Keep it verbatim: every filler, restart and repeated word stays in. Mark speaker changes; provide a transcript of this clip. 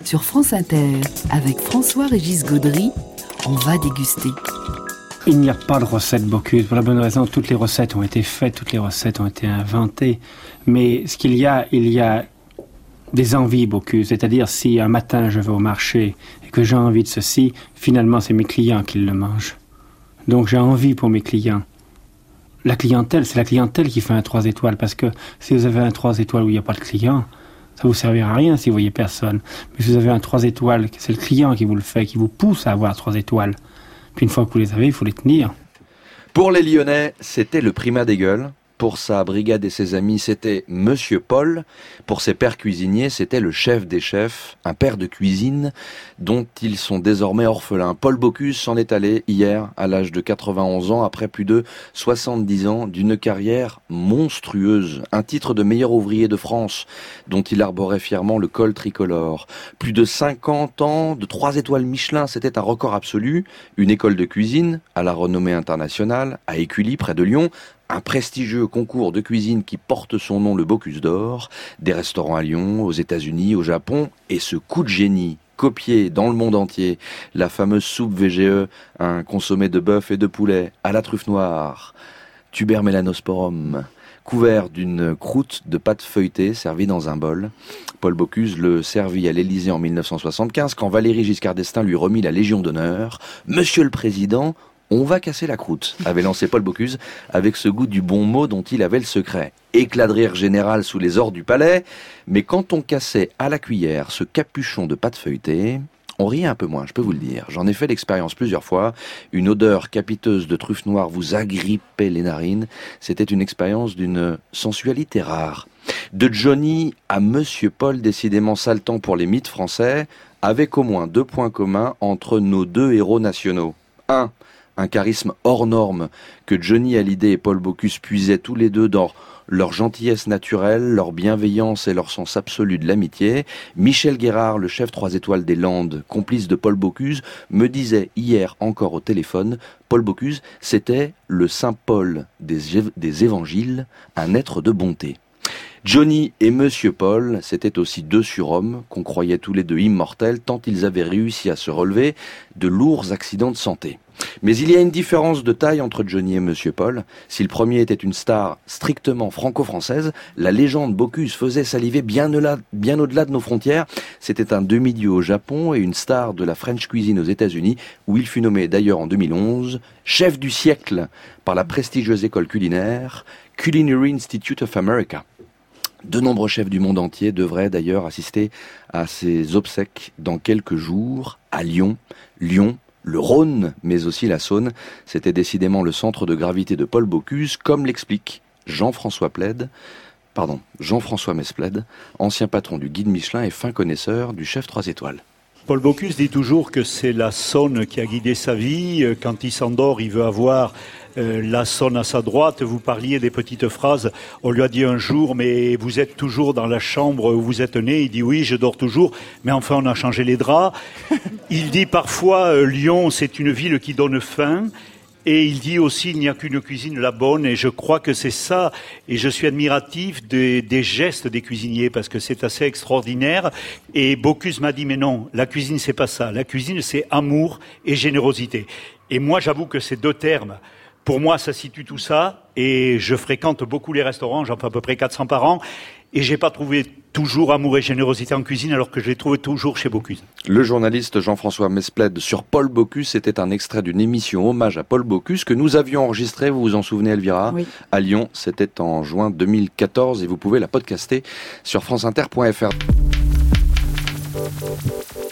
Speaker 1: Sur France Inter, avec François-Régis Gaudry, on va déguster.
Speaker 2: Il n'y a pas de recette Bocuse. Pour la bonne raison, toutes les recettes ont été faites, toutes les recettes ont été inventées. Mais ce qu'il y a, il y a des envies Bocuse. C'est-à-dire, si un matin je vais au marché et que j'ai envie de ceci, finalement c'est mes clients qui le mangent. Donc j'ai envie pour mes clients. La clientèle, c'est la clientèle qui fait un trois étoiles, parce que si vous avez un trois étoiles où il n'y a pas de client, ça ne vous servira à rien si vous voyez personne. Mais si vous avez un trois étoiles, c'est le client qui vous le fait, qui vous pousse à avoir trois étoiles. Puis une fois que vous les avez, il faut les tenir.
Speaker 3: Pour les Lyonnais, c'était le primat des gueules. Pour sa brigade et ses amis, c'était Monsieur Paul. Pour ses pères cuisiniers, c'était le chef des chefs, un père de cuisine dont ils sont désormais orphelins. Paul Bocuse s'en est allé hier, à l'âge de quatre-vingt-onze ans, après plus de soixante-dix ans d'une carrière monstrueuse. Un titre de meilleur ouvrier de France, dont il arborait fièrement le col tricolore. Plus de cinquante ans, de trois étoiles Michelin, c'était un record absolu. Une école de cuisine, à la renommée internationale, à Écully, près de Lyon. Un prestigieux concours de cuisine qui porte son nom, le Bocuse d'Or, des restaurants à Lyon, aux États-Unis, au Japon, et ce coup de génie copié dans le monde entier, la fameuse soupe V G E, un consommé de bœuf et de poulet à la truffe noire, tuber melanosporum, couvert d'une croûte de pâte feuilletée servie dans un bol. Paul Bocuse le servit à l'Élysée en mille neuf cent soixante-quinze quand Valéry Giscard d'Estaing lui remit la Légion d'honneur. Monsieur le Président, on va casser la croûte, avait lancé Paul Bocuse avec ce goût du bon mot dont il avait le secret. Éclat de rire général sous les ors du palais, mais quand on cassait à la cuillère ce capuchon de pâte feuilletée, on riait un peu moins, je peux vous le dire. J'en ai fait l'expérience plusieurs fois. Une odeur capiteuse de truffe noire vous agrippait les narines. C'était une expérience d'une sensualité rare. De Johnny à Monsieur Paul, décidément saletant pour les mythes français, avec au moins deux points communs entre nos deux héros nationaux. Un, un charisme hors norme que Johnny Hallyday et Paul Bocuse puisaient tous les deux dans leur gentillesse naturelle, leur bienveillance et leur sens absolu de l'amitié. Michel Guérard, le chef trois étoiles des Landes, complice de Paul Bocuse, me disait hier encore au téléphone, Paul Bocuse, c'était le Saint Paul des, des évangiles, un être de bonté. Johnny et Monsieur Paul, c'était aussi deux surhommes qu'on croyait tous les deux immortels tant ils avaient réussi à se relever de lourds accidents de santé. Mais il y a une différence de taille entre Johnny et Monsieur Paul. Si le premier était une star strictement franco-française, la légende Bocuse faisait saliver bien au-delà, bien au-delà de nos frontières. C'était un demi-dieu au Japon et une star de la French cuisine aux États-Unis, où il fut nommé d'ailleurs en deux mille onze chef du siècle par la prestigieuse école culinaire Culinary Institute of America. De nombreux chefs du monde entier devraient d'ailleurs assister à ses obsèques dans quelques jours à Lyon. Lyon, le Rhône, mais aussi la Saône. C'était décidément le centre de gravité de Paul Bocuse, comme l'explique Jean-François Plède, pardon, Jean-François Mesplède, ancien patron du guide Michelin et fin connaisseur du chef trois étoiles.
Speaker 4: Paul Bocuse dit toujours que c'est la Saône qui a guidé sa vie. Quand il s'endort, il veut avoir euh, la Saône à sa droite. Vous parliez des petites phrases. On lui a dit un jour, mais vous êtes toujours dans la chambre où vous êtes né. Il dit oui, je dors toujours. Mais enfin, on a changé les draps. Il dit parfois, euh, Lyon, c'est une ville qui donne faim. Et il dit aussi, il n'y a qu'une cuisine la bonne, et je crois que c'est ça, et je suis admiratif des, des gestes des cuisiniers, parce que c'est assez extraordinaire. Et Bocuse m'a dit, mais non, la cuisine, c'est pas ça. La cuisine, c'est amour et générosité. Et moi, j'avoue que ces deux termes, pour moi, ça situe tout ça, et je fréquente beaucoup les restaurants, j'en fais à peu près quatre cents par an, et j'ai pas trouvé toujours amour et générosité en cuisine, alors que je les trouve toujours chez Bocuse.
Speaker 3: Le journaliste Jean-François Mesplède sur Paul Bocuse, c'était un extrait d'une émission hommage à Paul Bocuse que nous avions enregistré, vous vous en souvenez Elvira, oui. À Lyon, c'était en juin deux mille quatorze, et vous pouvez la podcaster sur franceinter point f r.